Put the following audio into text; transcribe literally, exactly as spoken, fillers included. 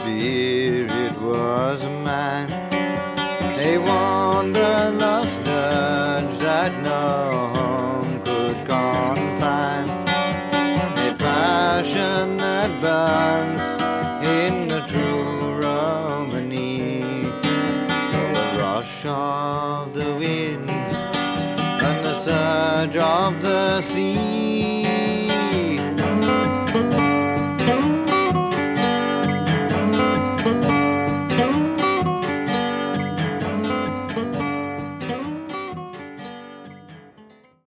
spirit was a man, a wanderlust urge that no home could confine, a passion that burns in the true Romany. The rush of the wind and the surge of the sea